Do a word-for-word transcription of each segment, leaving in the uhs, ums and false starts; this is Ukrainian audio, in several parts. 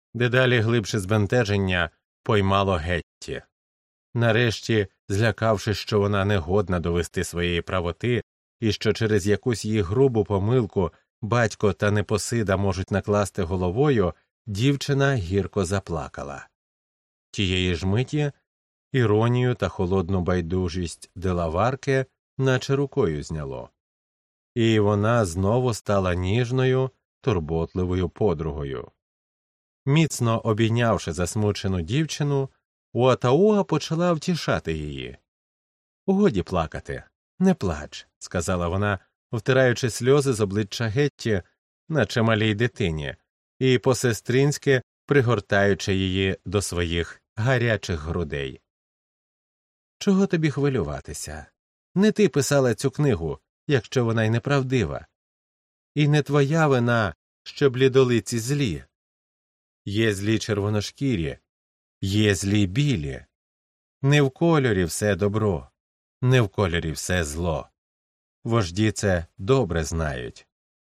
Дедалі глибше збентеження поймало Гетті. Нарешті, злякавшись, що вона не годна довести своєї правоти і що через якусь її грубу помилку батько та Непосида можуть накласти головою, дівчина гірко заплакала. Тієї ж миті іронію та холодну байдужість Делаварки наче рукою зняло. І вона знову стала ніжною, турботливою подругою. Міцно обійнявши засмучену дівчину, Уатауа почала втішати її. «Годі плакати, не плач», – сказала вона, втираючи сльози з обличчя Гетті, наче малій дитині, і по-сестринськи пригортаючи її до своїх гарячих грудей. «Чого тобі хвилюватися? Не ти писала цю книгу, якщо вона й неправдива. І не твоя вина, що блідолиці злі. Є злі червоношкірі, є злі білі. Не в кольорі все добро, не в кольорі все зло. Вожді це добре знають».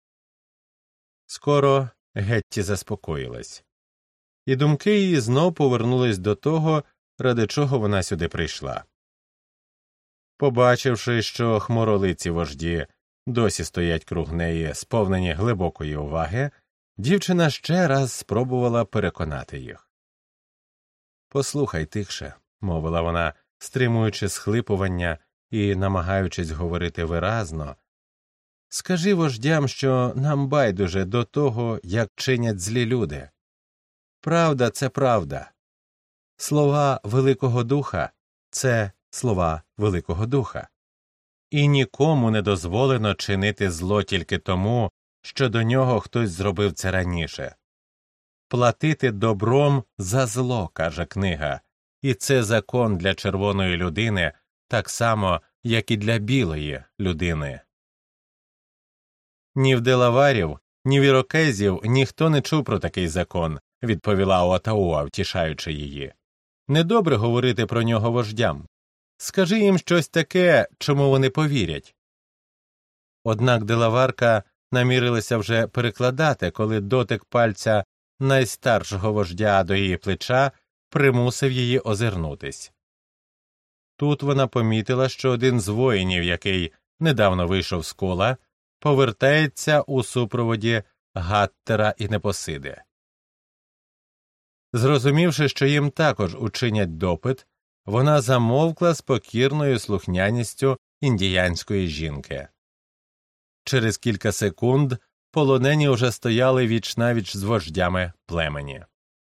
Скоро Гетті заспокоїлась. І думки її знов повернулись до того, ради чого вона сюди прийшла. Побачивши, що хмуролиці вожді досі стоять круг неї, сповнені глибокої уваги, дівчина ще раз спробувала переконати їх. «Послухай тихше», – мовила вона, стримуючи схлипування і намагаючись говорити виразно. «Скажи вождям, що нам байдуже до того, як чинять злі люди. Правда – це правда. Слова Великого Духа – це слова Великого Духа. І нікому не дозволено чинити зло тільки тому, що до нього хтось зробив це раніше. Платити добром за зло, каже книга, і це закон для червоної людини так само, як і для білої людини». «Ні в делаварів, ні в ірокезів ніхто не чув про такий закон», – відповіла Уатауа, втішаючи її. «Недобре говорити про нього вождям. Скажи їм щось таке, чому вони повірять». Однак делаварка намірилася вже перекладати, коли дотик пальця найстаршого вождя до її плеча примусив її озирнутись. Тут вона помітила, що один з воїнів, який недавно вийшов з кола, повертається у супроводі Гаттера і Непосиди. Зрозумівши, що їм також учинять допит, вона замовкла з покірною слухняністю індіянської жінки. Через кілька секунд полонені уже стояли віч-навіч з вождями племені.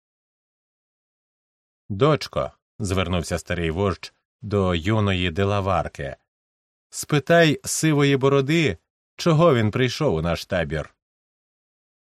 «Дочко», – звернувся старий вождь до юної делаварки, – «спитай сивої бороди, чого він прийшов у наш табір».